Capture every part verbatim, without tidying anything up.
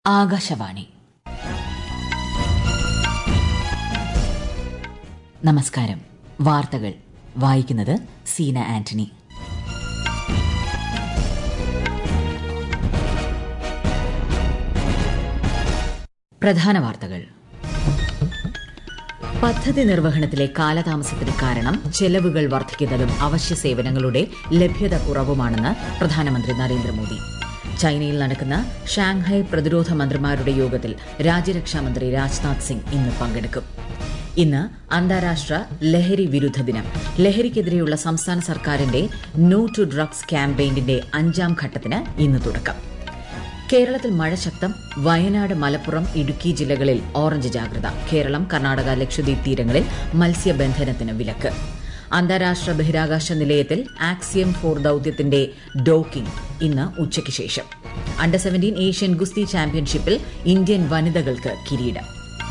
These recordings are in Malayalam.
ആകാശവാണി. നമസ്കാരം. വാർത്തകൾ വായിക്കുന്നത് സീന ആന്റണി. പ്രധാന വാർത്തകൾ. പദ്ധതി നിർവഹണത്തിലെ കാലതാമസത്തിന് കാരണം ചെലവുകൾ വർദ്ധിക്കുന്നതും അവശ്യ സേവനങ്ങളുടെ ലഭ്യത കുറവുമാണെന്ന് പ്രധാനമന്ത്രി നരേന്ദ്രമോദി. ചൈനയിൽ നടക്കുന്ന ഷാങ്ഹായ് പ്രതിരോധ മന്ത്രിമാരുടെ യോഗത്തിൽ രാജ്യരക്ഷാമന്ത്രി രാജ്നാഥ് സിംഗ് ഇന്ന് പങ്കെടുക്കും. ഇന്ന് അന്താരാഷ്ട്ര ലഹരി വിരുദ്ധ ദിനം. ലഹരിക്കെതിരെയുള്ള സംസ്ഥാന സർക്കാരിന്റെ നോ ടു ഡ്രഗ്സ് ക്യാമ്പയിന്റെ അഞ്ചാം ഘട്ടത്തിന് ഇന്ന് തുടക്കം. കേരളത്തിൽ മഴ ശക്തം. വയനാട്, മലപ്പുറം, ഇടുക്കി ജില്ലകളിൽ ഓറഞ്ച് ജാഗ്രത. കേരളം, കർണാടക, ലക്ഷദ്വീപ് തീരങ്ങളിൽ മത്സ്യബന്ധനത്തിന് വിലക്ക്. അന്താരാഷ്ട്ര ബഹിരാകാശ നിലയത്തിൽ ആക്സിയം ഫോർ ദൌത്യത്തിന്റെ ഡോക്കിംഗ് ഇന്ന് ഉച്ചയ്ക്ക് ശേഷം. അണ്ടർ സെവന്റീൻ ഏഷ്യൻ ഗുസ്തി ചാമ്പ്യൻഷിപ്പിൽ ഇന്ത്യൻ വനിതകൾക്ക് കിരീടം.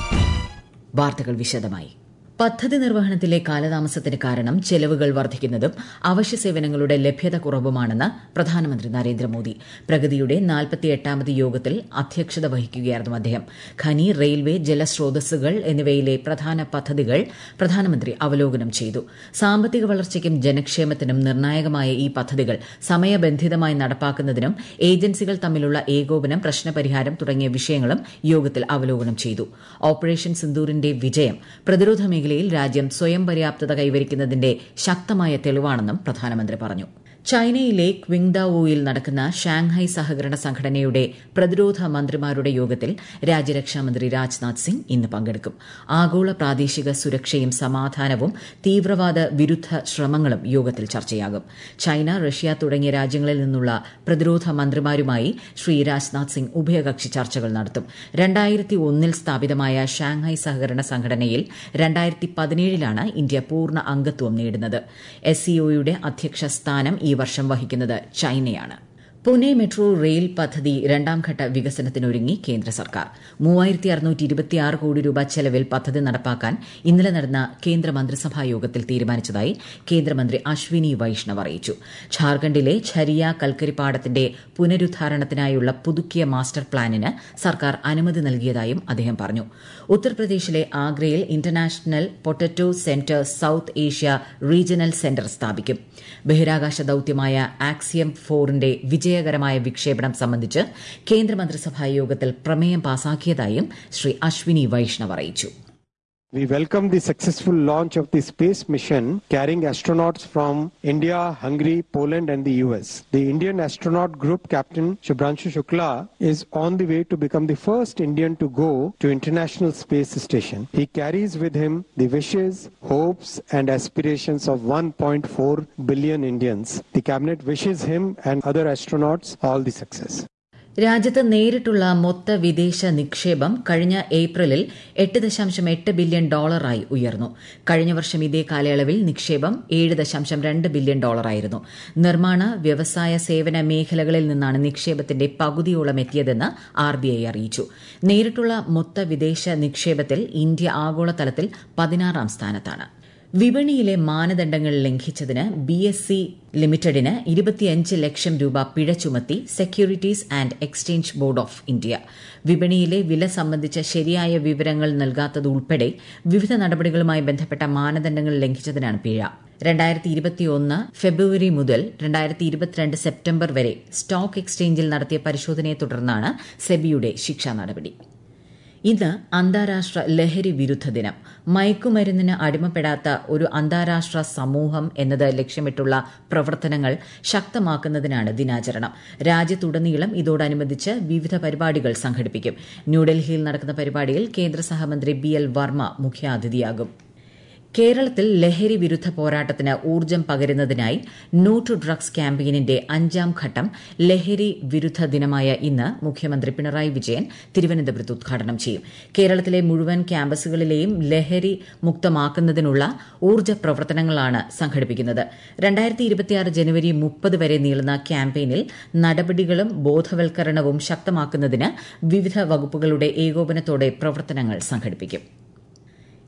വാർത്തകൾ വിശദമായി. പദ്ധതി നിർവഹണത്തിലെ കാലതാമസത്തിന് കാരണം ചെലവുകൾ വർദ്ധിക്കുന്നതും അവശ്യ സേവനങ്ങളുടെ ലഭ്യത കുറവുമാണെന്ന് പ്രധാനമന്ത്രി നരേന്ദ്രമോദി. പ്രഗതിയുടെ നാൽപ്പത്തിയെട്ടാമത് യോഗത്തിൽ അധ്യക്ഷത വഹിക്കുകയായിരുന്നു അദ്ദേഹം. ഖനി, റെയിൽവേ, ജലസ്രോതസ്സുകൾ എന്നിവയിലെ പ്രധാന പദ്ധതികൾ പ്രധാനമന്ത്രി അവലോകനം ചെയ്തു. സാമ്പത്തിക വളർച്ചയ്ക്കും ജനക്ഷേമത്തിനും നിർണായകമായ ഈ പദ്ധതികൾ സമയബന്ധിതമായി നടപ്പാക്കുന്നതിനും ഏജൻസികൾ തമ്മിലുള്ള ഏകോപനം, പ്രശ്നപരിഹാരം തുടങ്ങിയ വിഷയങ്ങളും യോഗത്തിൽ അവലോകനം ചെയ്തു. ഓപ്പറേഷൻ സിന്ദൂറിന്റെ വിജയം പ്രതിരോധ മേഖല രാജ്യം സ്വയം പര്യാപ്തത കൈവരിക്കുന്നതിന്റെ ശക്തമായ തെളിവാണെന്നും പ്രധാനമന്ത്രി പറഞ്ഞു. ചൈനയിലെ ക്വിങ്ഡാവോയിൽ നടക്കുന്ന ഷാങ്ഹായ് സഹകരണ സംഘടനയുടെ പ്രതിരോധ മന്ത്രിമാരുടെ യോഗത്തിൽ രാജ്യരക്ഷാമന്ത്രി രാജ്നാഥ് സിംഗ് ഇന്ന് പങ്കെടുക്കും. ആഗോള പ്രാദേശിക സുരക്ഷയും സമാധാനവും തീവ്രവാദ വിരുദ്ധ ശ്രമങ്ങളും യോഗത്തിൽ ചർച്ചയാകും. ചൈന, റഷ്യ തുടങ്ങിയ രാജ്യങ്ങളിൽ നിന്നുള്ള പ്രതിരോധ മന്ത്രിമാരുമായി ശ്രീ രാജ്നാഥ് സിംഗ് ഉഭയകക്ഷി ചർച്ചകൾ നടത്തും. രണ്ടായിരത്തി ഒന്നിൽ സ്ഥാപിതമായ ഷാങ്ഹായ് സഹകരണ സംഘടനയിൽ രണ്ടായിരത്തി പതിനേഴിലാണ് ഇന്ത്യ പൂർണ്ണ അംഗത്വം നേടുന്നത്. എസ് സിഒയുടെ അധ്യക്ഷ സ്ഥാനം ഈ വർഷം വഹിക്കുന്നത് ചൈനയാണ്. പൂനെ മെട്രോ റെയിൽ പദ്ധതി രണ്ടാംഘട്ട വികസനത്തിനൊരുങ്ങി കേന്ദ്ര സർക്കാർ. മൂവായിരത്തി അറുന്നൂറ്റി ഇരുപത്തിയാറ് കോടി രൂപ ചെലവിൽ പദ്ധതി നടപ്പാക്കാൻ ഇന്നലെ നടന്ന കേന്ദ്ര മന്ത്രിസഭാ യോഗത്തിൽ തീരുമാനിച്ചതായി കേന്ദ്രമന്ത്രി അശ്വിനി വൈഷ്ണവ് അറിയിച്ചു. ഝാർഖണ്ഡിലെ ഝരിയ കൽക്കരിപ്പാടത്തിന്റെ പുനരുദ്ധാരണത്തിനായുള്ള പുതുക്കിയ മാസ്റ്റർ പ്ലാനിന് സർക്കാർ അനുമതി നൽകിയതായും അദ്ദേഹം പറഞ്ഞു. ഉത്തർപ്രദേശിലെ ആഗ്രയിൽ international potato centre South Asia regional centre സ്ഥാപിക്കും. ബഹിരാകാശ ദൌത്യമായ ആക്സിയം ഫോറിന്റെ വിജയകരമായ വിക്ഷേപണം സംബന്ധിച്ച് കേന്ദ്രമന്ത്രിസഭാ യോഗത്തിൽ പ്രമേയം പാസാക്കിയതായും ശ്രീ അശ്വിനി വൈഷ്ണവ് അറിയിച്ചു. We welcome the successful launch of the space mission carrying astronauts from India, Hungary, Poland and the U S. The Indian astronaut group captain Shubhranshu Shukla is on the way to become the first Indian to go to International Space Station. He carries with him the wishes, hopes and aspirations of one point four billion Indians. The cabinet wishes him and other astronauts all the success. രാജ്യത്ത് നേരിട്ടുള്ള മൊത്ത വിദേശ നിക്ഷേപം കഴിഞ്ഞ ഏപ്രിലിൽ എട്ട് ദശാംശം എട്ട് ബില്യൺ ഡോളറായി ഉയർന്നു. കഴിഞ്ഞ വർഷം ഇതേ കാലയളവിൽ നിക്ഷേപം ഏഴ് ദശാംശം രണ്ട് ബില്യൺ ഡോളറായിരുന്നു. നിർമ്മാണ, വ്യവസായ, സേവന മേഖലകളിൽ നിന്നാണ് നിക്ഷേപത്തിന്റെ പകുതിയോളം എത്തിയതെന്ന് ആർ ബി ഐ അറിയിച്ചു. നേരിട്ടുള്ള മൊത്ത വിദേശ നിക്ഷേപത്തിൽ ഇന്ത്യ ആഗോളതലത്തിൽ പതിനാറാം സ്ഥാനത്താണ്. വിപണിയിലെ മാനദണ്ഡങ്ങൾ ലംഘിച്ചതിന് ബി എസ് സി ലിമിറ്റഡിന് ഇരുപത്തിയഞ്ച് ലക്ഷം രൂപ പിഴ ചുമത്തി securities and exchange board of India. വിപണിയിലെ വില സംബന്ധിച്ച ശരിയായ വിവരങ്ങൾ നൽകാത്തതുൾപ്പെടെ വിവിധ നടപടികളുമായി ബന്ധപ്പെട്ട മാനദണ്ഡങ്ങൾ ലംഘിച്ചതിനാണ് പിഴ. രണ്ടായിരത്തി ഇരുപത്തിയൊന്ന് ഫെബ്രുവരി മുതൽ രണ്ടായിരത്തി ഇരുപത്തിരണ്ട് സെപ്റ്റംബർ വരെ സ്റ്റോക്ക് എക്സ്ചേഞ്ചിൽ നടത്തിയ പരിശോധനയെ തുടർന്നാണ് സെബിയുടെ ശിക്ഷാ നടപടി. ഇന്ന് അന്താരാഷ്ട്ര ലഹരി വിരുദ്ധ ദിനം. മയക്കുമരുന്നിന് അടിമപ്പെടാത്ത ഒരു അന്താരാഷ്ട്ര സമൂഹം എന്നത് ലക്ഷ്യമിട്ടുള്ള പ്രവർത്തനങ്ങൾ ശക്തമാക്കുന്നതിനാണ് ദിനാചരണം. രാജ്യത്തുടനീളം ഇതോടനുബന്ധിച്ച് വിവിധ പരിപാടികൾ സംഘടിപ്പിക്കും. ന്യൂഡൽഹിയിൽ നടക്കുന്ന പരിപാടിയിൽ കേന്ദ്ര സഹമന്ത്രി ബി എൽ വർമ്മ മുഖ്യാതിഥിയാകും. കേരളത്തിൽ ലഹരി വിരുദ്ധ പോരാട്ടത്തിന് ഊർജ്ജം പകരുന്നതിനായി നോ ടു ഡ്രഗ്സ് ക്യാമ്പയിനിന്റെ അഞ്ചാം ഘട്ടം ലഹരി വിരുദ്ധ ദിനമായ ഇന്ന് മുഖ്യമന്ത്രി പിണറായി വിജയൻ തിരുവനന്തപുരത്ത് ഉദ്ഘാടനം ചെയ്യും. കേരളത്തിലെ മുഴുവൻ ക്യാമ്പസുകളിലെയും ലഹരി മുക്തമാക്കുന്നതിനുള്ള ഊർജ്ജ പ്രവർത്തനങ്ങളാണ് സംഘടിപ്പിക്കുന്നത്. രണ്ടായിരത്തി ഇരുപത്തിയാറ് ജനുവരി മുപ്പത് വരെ നീളുന്ന ക്യാമ്പയിനിൽ നടപടികളും ബോധവൽക്കരണവും ശക്തമാക്കുന്നതിന് വിവിധ വകുപ്പുകളുടെ ഏകോപനത്തോടെ പ്രവർത്തനങ്ങൾ സംഘടിപ്പിക്കും.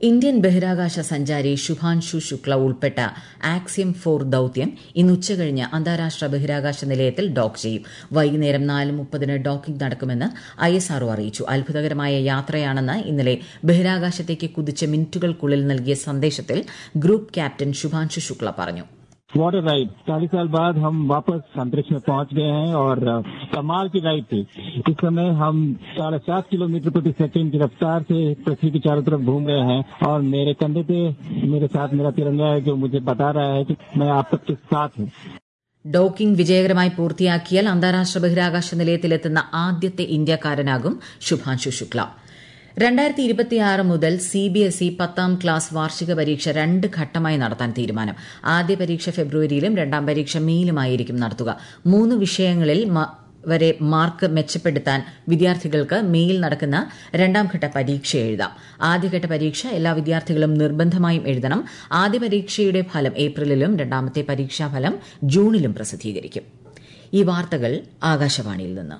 ഇന്ത്യൻ ബഹിരാകാശ സഞ്ചാരി ശുഭാൻഷു ശുക്ല ഉൾപ്പെട്ട ആക്സിയം ഫോർ ദൌത്യം ഇന്ന് ഉച്ചകഴിഞ്ഞ് അന്താരാഷ്ട്ര ബഹിരാകാശ നിലയത്തിൽ ഡോക്ക് ചെയ്യും. വൈകുന്നേരം നാല് മുപ്പതിന് ഡോക്കിംഗ് നടക്കുമെന്ന് ഐ എസ് ആർ ഒ അറിയിച്ചു. അത്ഭുതകരമായ യാത്രയാണെന്ന് ഇന്നലെ ബഹിരാകാശത്തേക്ക് കുതിച്ച് മിനിറ്റുകൾക്കുള്ളിൽ നൽകിയ സന്ദേശത്തിൽ ഗ്രൂപ്പ് ക്യാപ്റ്റൻ ശുഭാൻഷു ശുക്ല പറഞ്ഞു. What a ride! चालीस साल बाद हम वापस अंतरिक्ष में पहुंच गए हैं और कमाल की राइड थी. इस समय हम साढ़े सात किलोमीटर प्रति सेकंड की रफ्तार से पृथ्वी के चारों तरफ घूम रहे हैं और मेरे कंधे पे मेरे साथ मेरा तिरंगा है जो मुझे बता रहा है कि मैं आप सबके साथ हूँ. ഡോക്കിംഗ് വിജയകരമായി പൂർത്തിയാക്കിയാൽ അന്താരാഷ്ട്ര ബഹിരാകാശ നിലയത്തിലെത്തുന്ന ആദ്യത്തെ ഇന്ത്യക്കാരനാകും ശുഭാൻഷു ശുക്ല. രണ്ടായിരത്തി ഇരുപത്തിയാറ് മുതൽ സി ബി എസ് ഇ പത്താം ക്ലാസ് വാർഷിക പരീക്ഷ രണ്ട് ഘട്ടമായി നടത്താൻ തീരുമാനം. ആദ്യ പരീക്ഷ ഫെബ്രുവരിയിലും രണ്ടാം പരീക്ഷ മെയിലുമായിരിക്കും നടത്തുക. മൂന്ന് വിഷയങ്ങളിൽ വരെ മാർക്ക് മെച്ചപ്പെടുത്താൻ വിദ്യാർത്ഥികൾക്ക് മെയിൽ നടക്കുന്ന രണ്ടാംഘട്ട പരീക്ഷ എഴുതാം. ആദ്യഘട്ട പരീക്ഷ എല്ലാ വിദ്യാർത്ഥികളും നിർബന്ധമായും എഴുതണം. ആദ്യ പരീക്ഷയുടെ ഫലം ഏപ്രിലിലും രണ്ടാമത്തെ പരീക്ഷാഫലം ജൂണിലും പ്രസിദ്ധീകരിക്കും. ഈ വാർത്തകൾ ആകാശവാണിയിൽ നിന്ന്.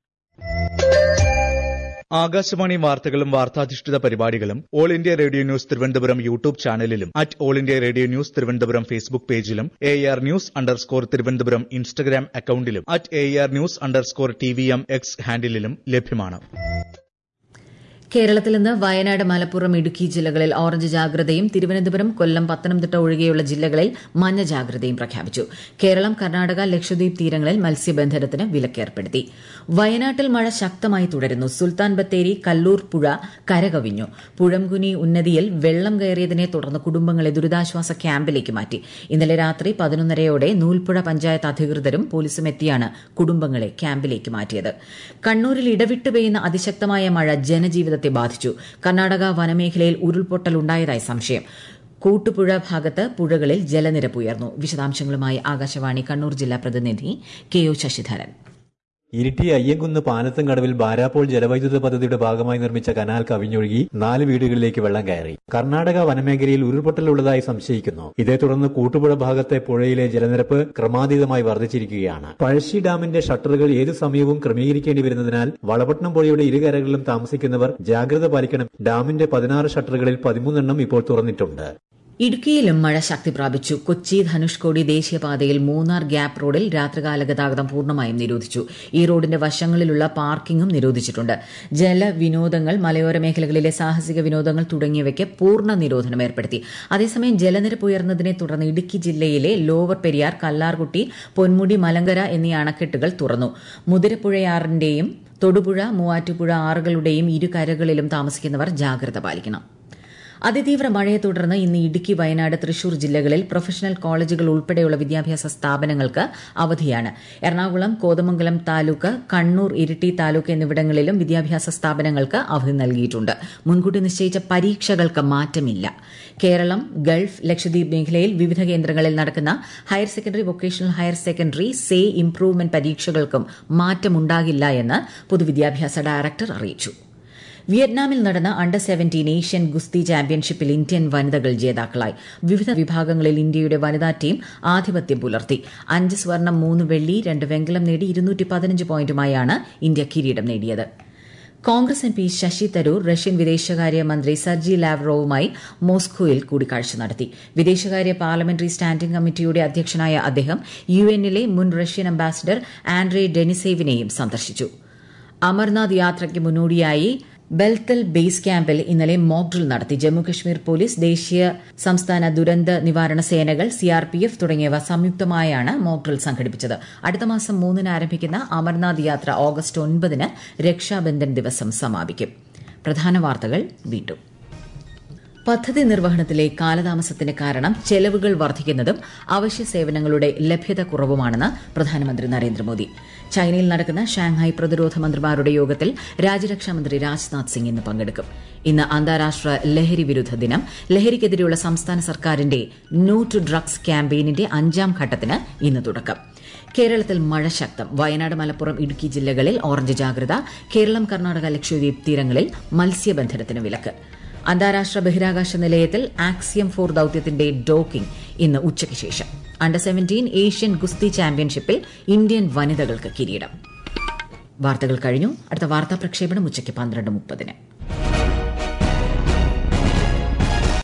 ആകാശവാണി വാർത്തകളും വാർത്താധിഷ്ഠിത പരിപാടികളും all India radio news Thiruvananthapuram YouTube ചാനലിലും at all India radio news Thiruvananthapuram Facebook പേജിലും A R news underscore Thiruvananthapuram Instagram അക്കൌണ്ടിലും at A R news underscore T V M X ഹാൻഡിലും ലഭ്യമാണ്. കേരളത്തിൽ ഇന്ന് വയനാട്, മലപ്പുറം, ഇടുക്കി ജില്ലകളിൽ ഓറഞ്ച് ജാഗ്രതയും തിരുവനന്തപുരം, കൊല്ലം, പത്തനംതിട്ട ഒഴികെയുള്ള ജില്ലകളിൽ മഞ്ഞ ജാഗ്രതയും പ്രഖ്യാപിച്ചു. കേരളം, കർണാടക, ലക്ഷദ്വീപ് തീരങ്ങളിൽ മത്സ്യബന്ധനത്തിന് വിലക്കേർപ്പെടുത്തി. വയനാട്ടിൽ മഴ ശക്തമായി തുടരുന്നു. സുൽത്താൻ ബത്തേരി കല്ലൂർ പുഴ കരകവിഞ്ഞു. പുഴംകുനി ഉന്നതിയിൽ വെള്ളം കയറിയതിനെ തുടർന്ന് കുടുംബങ്ങളെ ദുരിതാശ്വാസ ക്യാമ്പിലേക്ക് മാറ്റി. ഇന്നലെ രാത്രി പതിനൊന്നരയോടെ നൂൽപ്പുഴ പഞ്ചായത്ത് അധികൃതരും പോലീസും എത്തിയാണ് കുടുംബങ്ങളെ ക്യാമ്പിലേക്ക് മാറ്റിയത്. കണ്ണൂരിൽ ഇടവിട്ട് പെയ്യുന്ന അതിശക്തമായ മഴ ജനജീവിതത്തെ ബാധിച്ചു. കർണാടക വനമേഖലയിൽ ഉരുൾപൊട്ടൽ ഉണ്ടായതായി സംശയം. കൂട്ടുപുഴ ഭാഗത്ത് പുഴകളിൽ ജലനിരപ്പ് ഉയർന്നു. വിശദാംശങ്ങളുമായി ആകാശവാണി കണ്ണൂർ ജില്ലാ പ്രതിനിധി കെ ഒ ശശിധരൻ. ഇരിട്ടി അയ്യങ്കുന്ന് പാലത്തും കടവിൽ ബാരാപ്പോൾ ജലവൈദ്യുത പദ്ധതിയുടെ ഭാഗമായി നിർമ്മിച്ച കനാൽ കവിഞ്ഞൊഴുകി നാല് വീടുകളിലേക്ക് വെള്ളം കയറി. കർണാടക വനമേഖലയിൽ ഉരുൾപൊട്ടലുള്ളതായി സംശയിക്കുന്നു. ഇതേ തുടർന്ന് കൂട്ടുപുഴ ഭാഗത്തെ പുഴയിലെ ജലനിരപ്പ് ക്രമാതീതമായി വർദ്ധിച്ചിരിക്കുകയാണ്. പഴശ്ശി ഡാമിന്റെ ഷട്ടറുകൾ ഏതു സമയവും ക്രമീകരിക്കേണ്ടി വരുന്നതിനാൽ വളപട്ടണം പുഴയുടെ ഇരുകരകളിലും താമസിക്കുന്നവർ ജാഗ്രത പാലിക്കണം. ഡാമിന്റെ പതിനാറ് ഷട്ടറുകളിൽ പതിമൂന്നെണ്ണം ഇപ്പോൾ തുറന്നിട്ടുണ്ട്. ഇടുക്കിയിലും മഴ ശക്തി പ്രാപിച്ചു. കൊച്ചി ധനുഷ്കോടി ദേശീയപാതയിൽ മൂന്നാർ ഗ്യാപ് റോഡിൽ രാത്രികാല ഗതാഗതം പൂർണ്ണമായും നിരോധിച്ചു. ഈ റോഡിന്റെ വശങ്ങളിലുള്ള പാർക്കിംഗും നിരോധിച്ചിട്ടുണ്ട്. ജലവിനോദങ്ങൾ, മലയോര മേഖലകളിലെ സാഹസിക വിനോദങ്ങൾ തുടങ്ങിയവയ്ക്ക് പൂർണ്ണ നിരോധനം ഏർപ്പെടുത്തി. അതേസമയം ജലനിരപ്പ് ഉയർന്നതിനെ തുടർന്ന് ഇടുക്കി ജില്ലയിലെ ലോവർ പെരിയാർ, കല്ലാർകുട്ടി, പൊന്മുടി, മലങ്കര എന്നീ അണക്കെട്ടുകൾ തുറന്നു. മുതിരപ്പുഴയാറിന്റെയും തൊടുപുഴ, മൂവാറ്റുപുഴ ആറുകളുടെയും ഇരുകരകളിലും താമസിക്കുന്നവർ ജാഗ്രത പാലിക്കണം. അതിതീവ്ര മഴയെ തുടർന്ന് ഇന്ന് ഇടുക്കി, വയനാട്, തൃശൂർ ജില്ലകളിൽ പ്രൊഫഷണൽ കോളേജുകൾ ഉൾപ്പെടെയുള്ള വിദ്യാഭ്യാസ സ്ഥാപനങ്ങൾക്ക് അവധിയാണ്. എറണാകുളം, കോതമംഗലം താലൂക്ക്, കണ്ണൂർ, ഇരിട്ടി താലൂക്ക് എന്നിവിടങ്ങളിലും വിദ്യാഭ്യാസ സ്ഥാപനങ്ങൾക്ക് അവധി നൽകിയിട്ടുണ്ട്. മുൻകൂട്ടി നിശ്ചയിച്ച പരീക്ഷകൾക്ക് മാറ്റമില്ല. കേരളം, ഗൾഫ്, ലക്ഷദ്വീപ് മേഖലയിൽ വിവിധ കേന്ദ്രങ്ങളിൽ നടക്കുന്ന higher secondary, vocational higher secondary, say improvement പരീക്ഷകൾക്കും മാറ്റമുണ്ടാകില്ല എന്ന് പൊതുവിദ്യാഭ്യാസ ഡയറക്ടർ അറിയിച്ചു. വിയറ്റ്നാമിൽ നടന്ന അണ്ടർ സെവന്റീൻ ഏഷ്യൻ ഗുസ്തി ചാമ്പ്യൻഷിപ്പിൽ ഇന്ത്യൻ വനിതകൾ ജേതാക്കളായി. വിവിധ വിഭാഗങ്ങളിൽ ഇന്ത്യയുടെ വനിതാ ടീം ആധിപത്യം പുലർത്തി. അഞ്ച് സ്വർണം, മൂന്ന് വെള്ളി, രണ്ട് വെങ്കലം നേടി ഇരുന്നൂറ്റി പതിനഞ്ച് പോയിന്റുമായാണ് ഇന്ത്യ കിരീടം നേടിയത്. Congress M P Shashi Tharoor Russian വിദേശകാര്യ മന്ത്രി സർജി ലാവ്റോവുമായി മോസ്കോയിൽ കൂടിക്കാഴ്ച നടത്തി. വിദേശകാര്യ പാർലമെന്ററി സ്റ്റാൻഡിംഗ് കമ്മിറ്റിയുടെ അധ്യക്ഷനായ അദ്ദേഹം യു എന്നിലെ മുൻ റഷ്യൻ അംബാസിഡർ ആൻഡ്രേ ഡെനിസേവിനെയും സന്ദർശിച്ചു. അമർനാഥ് യാത്രയ്ക്ക് മുന്നോടിയായി ബെൽത്തൽ ബേസ് ക്യാമ്പിൽ ഇന്നലെ മോക്ക് ഡ്രിൽ നടത്തി. ജമ്മുകശ്മീർ പോലീസ്, ദേശീയ സംസ്ഥാന ദുരന്ത നിവാരണ സേനകൾ, സിആർപിഎഫ് തുടങ്ങിയവ സംയുക്തമായാണ് മോക്ക് ഡ്രിൽ സംഘടിപ്പിച്ചത്. അടുത്ത മാസം മൂന്നിന് ആരംഭിക്കുന്ന അമർനാഥ് യാത്ര ഓഗസ്റ്റ് ഒൻപതിന് രക്ഷാബന്ധൻ ദിവസം സമാപിക്കും. പ്രധാന വാർത്തകൾ വീണ്ടും. പദ്ധതി നിർവഹണത്തിലെ കാലതാമസത്തിന് കാരണം ചെലവുകൾ വർദ്ധിക്കുന്നതും അവശ്യ സേവനങ്ങളുടെ ലഭ്യത കുറവുമാണെന്ന് പ്രധാനമന്ത്രി നരേന്ദ്രമോദി. ചൈനയിൽ നടക്കുന്ന ഷാങ്ഹായ് പ്രതിരോധ മന്ത്രിമാരുടെ യോഗത്തിൽ രാജ്യരക്ഷാമന്ത്രി രാജ്നാഥ് സിംഗ് ഇന്ന് പങ്കെടുക്കും. ഇന്ന് അന്താരാഷ്ട്ര ലഹരി വിരുദ്ധ ദിനം. ലഹരിക്കെതിരെയുള്ള സംസ്ഥാന സർക്കാരിന്റെ നോ ടു ഡ്രഗ്സ് ക്യാമ്പയിനിന്റെ അഞ്ചാം ഘട്ടത്തിന് ഇന്ന് തുടക്കം. കേരളത്തിൽ മഴ ശക്തം. വയനാട്, മലപ്പുറം, ഇടുക്കി ജില്ലകളിൽ ഓറഞ്ച് ജാഗ്രത. കേരളം, കർണാടക, ലക്ഷദ്വീപ് തീരങ്ങളിൽ മത്സ്യബന്ധനത്തിന് വിലക്ക്. അന്താരാഷ്ട്ര ബഹിരാകാശ നിലയത്തിൽ ആക്സിയം ഫോർ ദൌത്യത്തിന്റെ ഡോക്കിംഗ് ഇന്ന് ഉച്ചയ്ക്ക് ശേഷം. അണ്ടർ സെവന്റീൻ ഏഷ്യൻ ഗുസ്തി ചാമ്പ്യൻഷിപ്പിൽ ഇന്ത്യൻ വനിതകൾക്ക് കിരീടം. വാർത്തകൾ കഴിഞ്ഞു. അടുത്ത വാർത്താ പ്രക്ഷേപണം ഉച്ചയ്ക്ക് പന്ത്രണ്ട് മുപ്പതിന്.